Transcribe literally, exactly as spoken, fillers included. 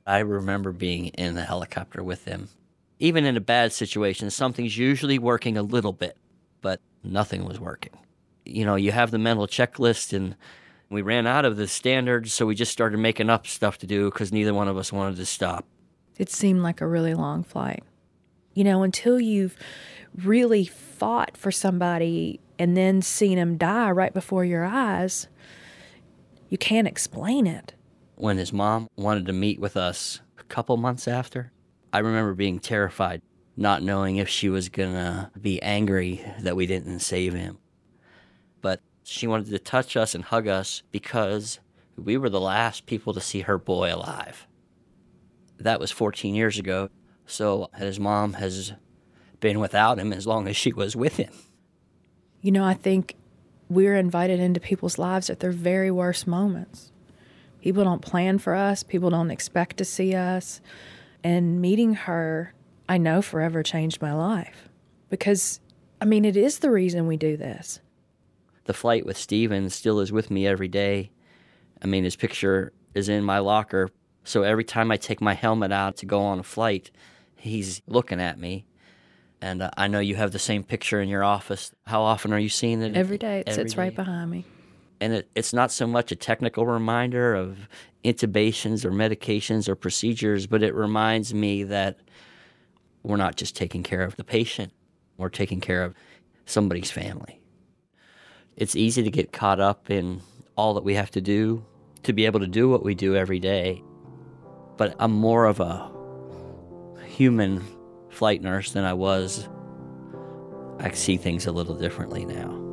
I remember being in the helicopter with him. Even in a bad situation, something's usually working a little bit, but nothing was working. You know, you have the mental checklist, and we ran out of the standards, so we just started making up stuff to do because neither one of us wanted to stop. It seemed like a really long flight. You know, until you've really fought for somebody and then seen them die right before your eyes, you can't explain it. When his mom wanted to meet with us a couple months after, I remember being terrified, not knowing if she was going to be angry that we didn't save him. But she wanted to touch us and hug us because we were the last people to see her boy alive. That was fourteen years ago, so his mom has been without him as long as she was with him. You know, I think we're invited into people's lives at their very worst moments. People don't plan for us. People don't expect to see us. And meeting her, I know forever changed my life. Because, I mean, it is the reason we do this. The flight with Steven still is with me every day. I mean, his picture is in my locker. So every time I take my helmet out to go on a flight, he's looking at me. And uh, I know you have the same picture in your office. How often are you seeing it? Every day. It every sits day? right behind me. And it, it's not so much a technical reminder of intubations or medications or procedures, but it reminds me that we're not just taking care of the patient. We're taking care of somebody's family. It's easy to get caught up in all that we have to do to be able to do what we do every day. But I'm more of a human flight nurse than I was. I see things a little differently now.